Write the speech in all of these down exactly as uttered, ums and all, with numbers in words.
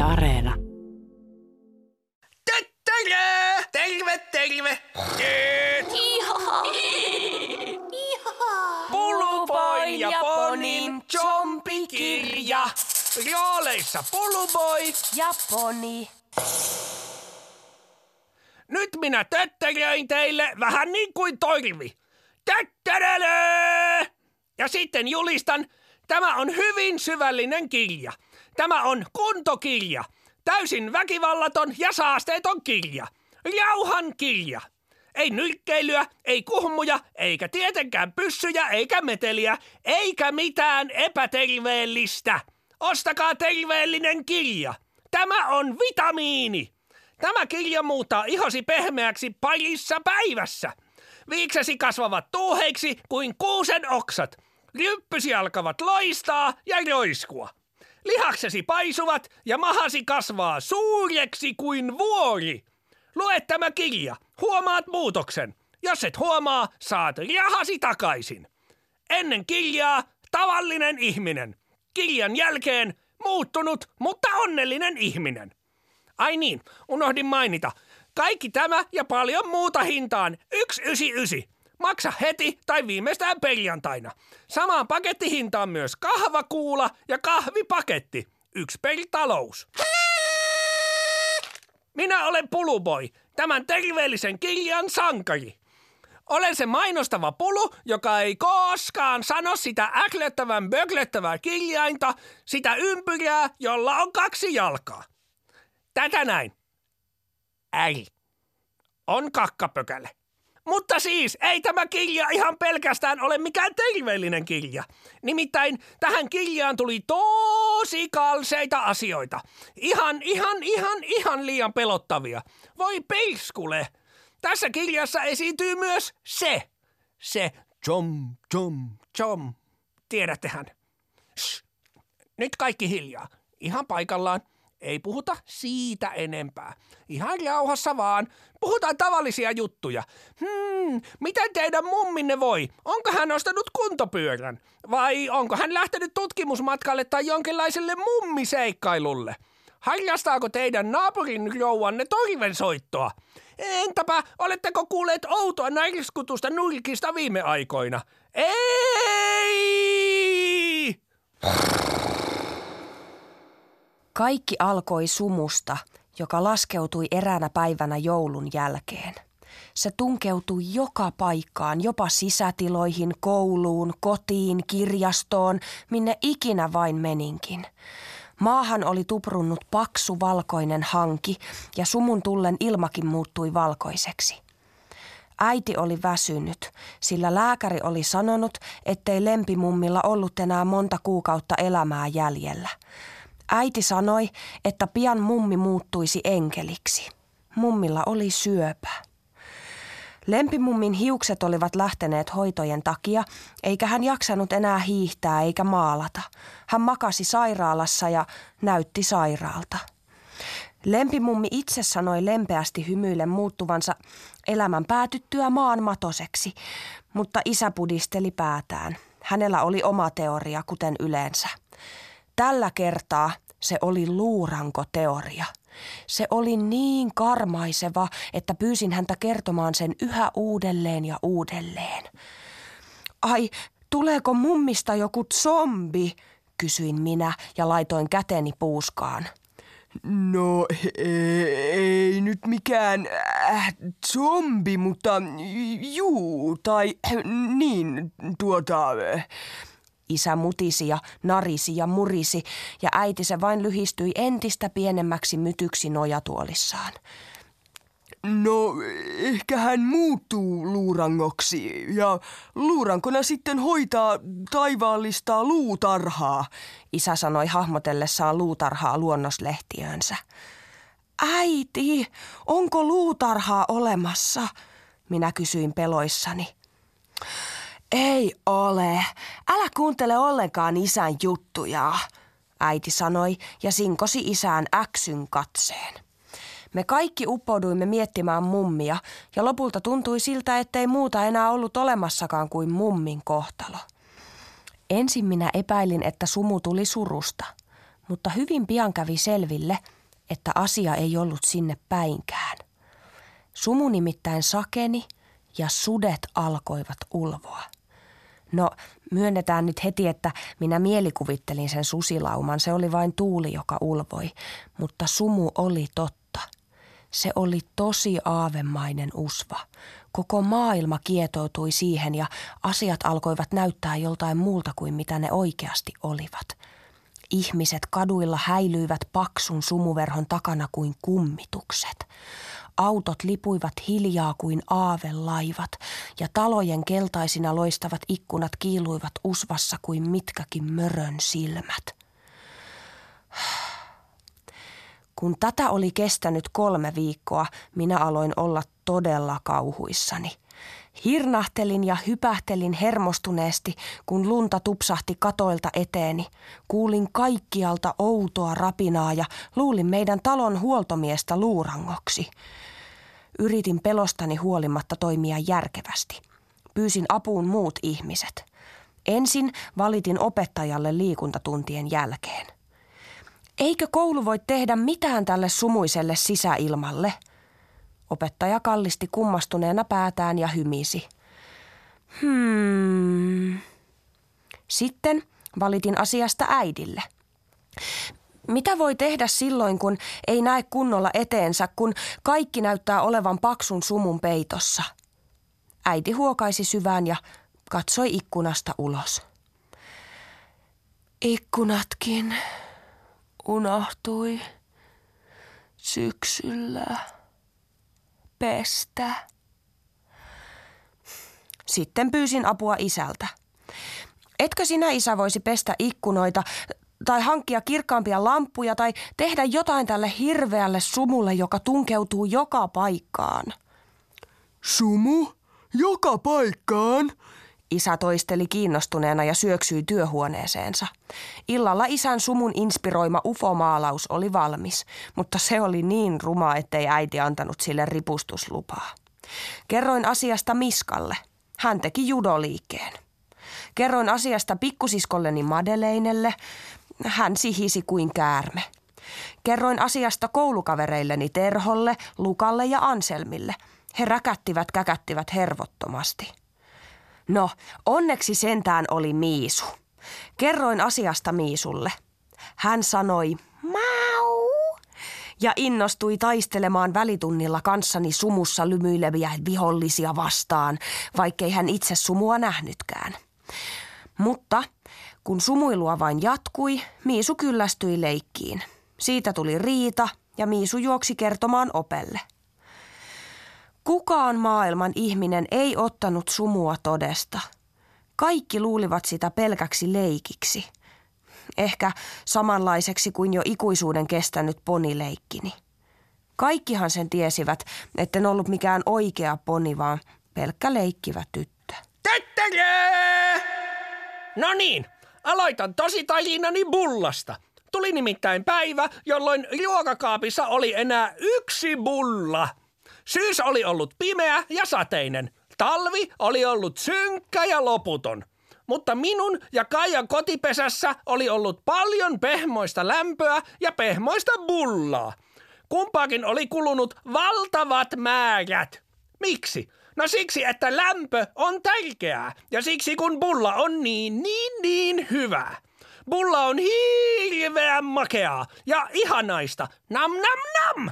Areena. Terve! Terve, terve! Ihaha! Ihaha! Puluboin ja Ponin zombikirja. Rooleissa Puluboy ja Poni. Nyt minä töttäröin teille vähän niin kuin Torvi. Töttäröle! Ja sitten julistan, tämä on hyvin syvällinen kirja. Tämä on kuntokirja. Täysin väkivallaton ja saasteeton kirja. Rauhan kirja. Ei nyrkkeilyä, ei kuhmuja, eikä tietenkään pyssyjä, eikä meteliä, eikä mitään epäterveellistä. Ostakaa terveellinen kirja. Tämä on vitamiini. Tämä kirja muuttaa ihosi pehmeäksi parissa päivässä. Viiksesi kasvavat tuuheiksi kuin kuusen oksat. Ryppysi alkavat loistaa ja roiskua. Lihaksesi paisuvat ja mahasi kasvaa suureksi kuin vuori. Lue tämä kirja. Huomaat muutoksen. Jos et huomaa, saat rahasi takaisin. Ennen kirjaa tavallinen ihminen. Kirjan jälkeen muuttunut, mutta onnellinen ihminen. Ai niin, unohdin mainita. Kaikki tämä ja paljon muuta hintaan yksi ysi ysi. Maksa heti tai viimeistään perjantaina. Samaan pakettihintaan myös kahvakuula ja kahvipaketti. Yksi per talous. Minä olen Puluboy, tämän terveellisen kirjan sankari. Olen se mainostava pulu, joka ei koskaan sano sitä äklöttävän böglöttävää kirjainta, sitä ympyrää, jolla on kaksi jalkaa. Tätä näin. Äri. On kakkapökäle. Mutta siis ei tämä kirja ihan pelkästään ole mikään terveellinen kirja. Nimittäin tähän kirjaan tuli tosi kalseita asioita. Ihan, ihan, ihan, ihan liian pelottavia. Voi perskule. Tässä kirjassa esiintyy myös se. Se chom, chom, chom. Tiedättehän. Shh. Nyt kaikki hiljaa. Ihan paikallaan. Ei puhuta siitä enempää. Ihan rauhassa vaan. Puhutaan tavallisia juttuja. Hmm, miten teidän mumminne voi? Onko hän ostanut kuntopyörän? Vai onko hän lähtenyt tutkimusmatkalle tai jonkinlaiselle mummiseikkailulle? Harrastaako teidän naapurin rouvanne torven soittoa? Entäpä, oletteko kuulleet outoa näriskutusta nurkista viime aikoina? Ei! Kaikki alkoi sumusta, joka laskeutui eräänä päivänä joulun jälkeen. Se tunkeutui joka paikkaan, jopa sisätiloihin, kouluun, kotiin, kirjastoon, minne ikinä vain meninkin. Maahan oli tuprunnut paksu valkoinen hanki ja sumun tullen ilmakin muuttui valkoiseksi. Äiti oli väsynyt, sillä lääkäri oli sanonut, ettei lempimummilla ollut enää monta kuukautta elämää jäljellä. Äiti sanoi, että pian mummi muuttuisi enkeliksi. Mummilla oli syöpä. Lempimummin hiukset olivat lähteneet hoitojen takia, eikä hän jaksanut enää hiihtää eikä maalata. Hän makasi sairaalassa ja näytti sairaalta. Lempimummi itse sanoi lempeästi hymyillen muuttuvansa elämän päätyttyä maanmatoseksi, mutta isä pudisteli päätään. Hänellä oli oma teoria, kuten yleensä. Tällä kertaa se oli luurankoteoria. Se oli niin karmaiseva, että pyysin häntä kertomaan sen yhä uudelleen ja uudelleen. Ai, tuleeko mummista joku zombi? Kysyin minä ja laitoin käteni puuskaan. No ei nyt mikään äh, zombi, mutta juu, tai niin tuota... Isä mutisi ja narisi ja murisi ja äiti se vain lyhistyi entistä pienemmäksi mytyksi nojatuolissaan. No ehkä hän muuttuu luurangoksi ja luurankona sitten hoitaa taivaallista luutarhaa, isä sanoi hahmotellessaan luutarhaa luonnoslehtiönsä. Äiti, onko luutarhaa olemassa? Minä kysyin peloissani. Ei ole. Älä kuuntele ollenkaan isän juttuja, äiti sanoi ja sinkosi isään äksyn katseen. Me kaikki uppouduimme miettimään mummia ja lopulta tuntui siltä, ettei muuta enää ollut olemassakaan kuin mummin kohtalo. Ensin minä epäilin, että sumu tuli surusta, mutta hyvin pian kävi selville, että asia ei ollut sinne päinkään. Sumu nimittäin sakeni ja sudet alkoivat ulvoa. No, myönnetään nyt heti, että minä mielikuvittelin sen susilauman. Se oli vain tuuli, joka ulvoi, mutta sumu oli totta. Se oli tosi aavemainen usva. Koko maailma kietoutui siihen ja asiat alkoivat näyttää joltain muulta kuin mitä ne oikeasti olivat. Ihmiset kaduilla häilyivät paksun sumuverhon takana kuin kummitukset. Autot lipuivat hiljaa kuin aavelaivat ja talojen keltaisina loistavat ikkunat kiiluivat usvassa kuin mitkäkin mörön silmät. Kun tätä oli kestänyt kolme viikkoa, minä aloin olla todella kauhuissani. Hirnahtelin ja hypähtelin hermostuneesti, kun lunta tupsahti katoilta eteeni. Kuulin kaikkialta outoa rapinaa ja luulin meidän talon huoltomiestä luurangoksi. Yritin pelostani huolimatta toimia järkevästi. Pyysin apuun muut ihmiset. Ensin valitin opettajalle liikuntatuntien jälkeen. Eikö koulu voi tehdä mitään tälle sumuiselle sisäilmalle? Opettaja kallisti kummastuneena päätään ja hymisi. Hmm. Sitten valitin asiasta äidille. Mitä voi tehdä silloin, kun ei näe kunnolla eteensä, kun kaikki näyttää olevan paksun sumun peitossa? Äiti huokaisi syvään ja katsoi ikkunasta ulos. Ikkunatkin unohtui syksyllä pestä. Sitten pyysin apua isältä. Etkö sinä, isä, voisi pestä ikkunoita tai hankkia kirkkaampia lamppuja tai tehdä jotain tälle hirveälle sumulle, joka tunkeutuu joka paikkaan? Sumu? Joka paikkaan? Isä toisteli kiinnostuneena ja syöksyi työhuoneeseensa. Illalla isän sumun inspiroima ufomaalaus oli valmis, mutta se oli niin ruma, ettei äiti antanut sille ripustuslupaa. Kerroin asiasta Miskalle. Hän teki judoliikkeen. Kerroin asiasta pikkusiskolleni Madeleinelle. Hän sihisi kuin käärme. Kerroin asiasta koulukavereilleni Terholle, Lukalle ja Anselmille. He räkättivät käkättivät hervottomasti. No, onneksi sentään oli Miisu. Kerroin asiasta Miisulle. Hän sanoi mau ja innostui taistelemaan välitunnilla kanssani sumussa lymyileviä vihollisia vastaan, vaikkei hän itse sumua nähnytkään. Mutta kun sumuilua vain jatkui, Miisu kyllästyi leikkiin. Siitä tuli riita ja Miisu juoksi kertomaan opelle. Kukaan maailman ihminen ei ottanut sumua todesta. Kaikki luulivat sitä pelkäksi leikiksi. Ehkä samanlaiseksi kuin jo ikuisuuden kestänyt ponileikkini. Kaikkihan sen tiesivät, etten ollut mikään oikea poni, vaan pelkkä leikkivä tyttö. Töttäree! No niin, aloitan tositarinani bullasta. Tuli nimittäin päivä, jolloin ruokakaapissa oli enää yksi bulla. Syys oli ollut pimeä ja sateinen. Talvi oli ollut synkkä ja loputon. Mutta minun ja Kaijan kotipesässä oli ollut paljon pehmoista lämpöä ja pehmoista bullaa. Kumpaakin oli kulunut valtavat määrät. Miksi? No siksi, että lämpö on tärkeää ja siksi kun bulla on niin, niin, niin hyvää. Bulla on hirveän makeaa ja ihanaista. Nam, nam, nam!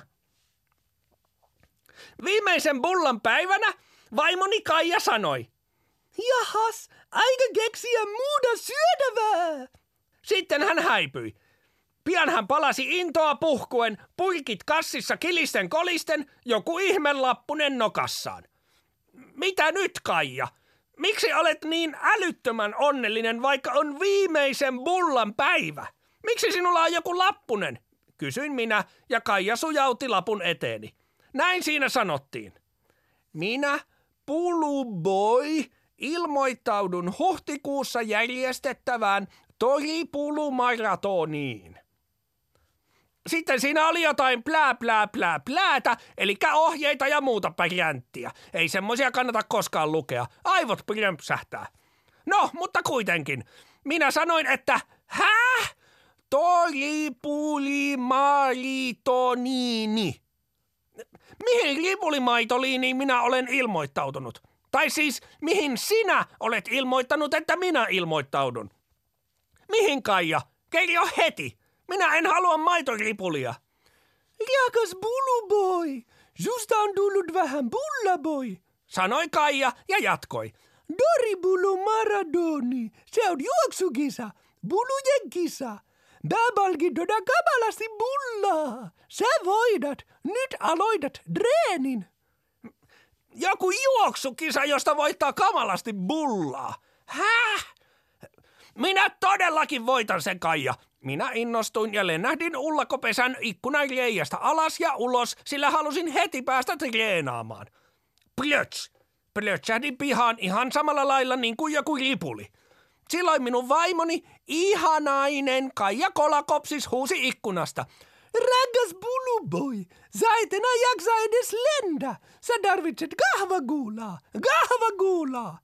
Viimeisen bullan päivänä vaimoni Kaija sanoi, jahas, aika keksiä muuta syötävää. Sitten hän häipyi. Pian hän palasi intoa puhkuen, purkit kassissa kilisten kolisten, joku ihmelappunen nokassaan. Mitä nyt, Kaija? Miksi olet niin älyttömän onnellinen, vaikka on viimeisen bullan päivä? Miksi sinulla on joku lappunen? Kysyin minä ja Kaija sujautti lapun eteeni. Näin siinä sanottiin. Minä, Puluboy, ilmoittaudun huhtikuussa järjestettävään Toripulu-maratoniin. Sitten siinä oli jotain plää plää plää pläätä, eli ohjeita ja muuta pärjänttiä. Ei semmoisia kannata koskaan lukea. Aivot prömpsähtää. No, mutta kuitenkin. Minä sanoin, että häh? toripulimaritoniini. Mihin ripulimaitoliiniin minä olen ilmoittautunut? Tai siis, mihin sinä olet ilmoittanut, että minä ilmoittaudun? Mihin, Kaija? Kerro heti. Minä en halua maitoripulia. Rakas Buluboy, susta on tullut vähän bullaboy, sanoi Kaija ja jatkoi. Doribulu Maradoni, se on juoksukisa, bulujen kisa. Mä palkintoda kamalasti bullaa. Sä voidat, nyt aloitat treenin. Joku juoksukisa, josta voittaa kamalasti bullaa. Häh? Minä todellakin voitan sen, Kaija. Minä innostuin ja lennähdin ullakopesän ikkunan reiästä alas ja ulos, sillä halusin heti päästä treenaamaan. Plöts! Plötsähdin pihaan ihan samalla lailla niin kuin joku ripuli. Silloin minun vaimoni, ihanainen Kaija Kolakopsis, huusi ikkunasta. Rakas Buluboy, sä et enää jaksa edes lennä. Sä tarvitset kahvaguulaa, kahvaguulaa.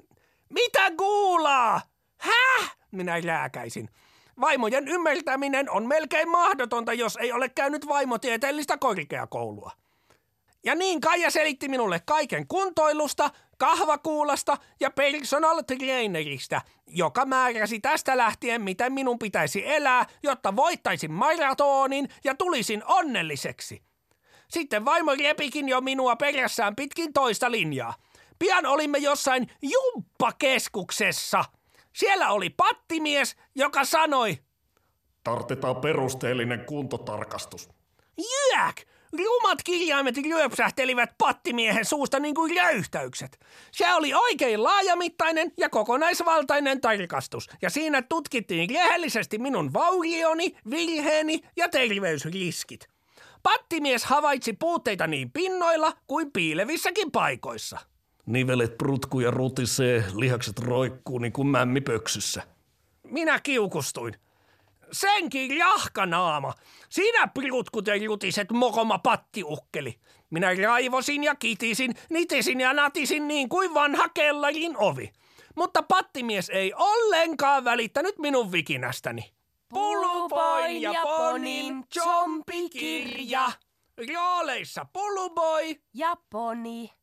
Mitä guulaa? Häh? Minä rääkäisin. Vaimojen ymmärtäminen on melkein mahdotonta, jos ei ole käynyt vaimotieteellistä korkeakoulua. Ja niin Kaija selitti minulle kaiken kuntoilusta, kahvakuulasta ja personal trainerista, joka määräsi tästä lähtien, miten minun pitäisi elää, jotta voittaisin maratonin ja tulisin onnelliseksi. Sitten vaimo repikin jo minua perässään pitkin toista linjaa. Pian olimme jossain jumppakeskuksessa. Siellä oli pattimies, joka sanoi, tarvitaan perusteellinen kuntotarkastus. Jääk! Rumat kirjaimet ryöpsähtelivät pattimiehen suusta niin kuin räyhtäykset. Se oli oikein laajamittainen ja kokonaisvaltainen tarkastus, ja siinä tutkittiin rehellisesti minun vaurioni, virheeni ja terveysriskit. Pattimies havaitsi puutteita niin pinnoilla kuin piilevissäkin paikoissa. Nivelet prutku ja rutisee, lihakset roikkuu niin kuin mämmipöksyssä. Minä kiukustuin. Senkin jahkanaama. Sinä prutkut ja rutiset mokoma pattiukkeli. Minä raivosin ja kitisin, nitisin ja natisin niin kuin vanha kellarin ovi. Mutta pattimies ei ollenkaan välittänyt minun vikinästäni. Buluboyn ja Ponin zombikirja. Rooleissa Buluboy ja Poni.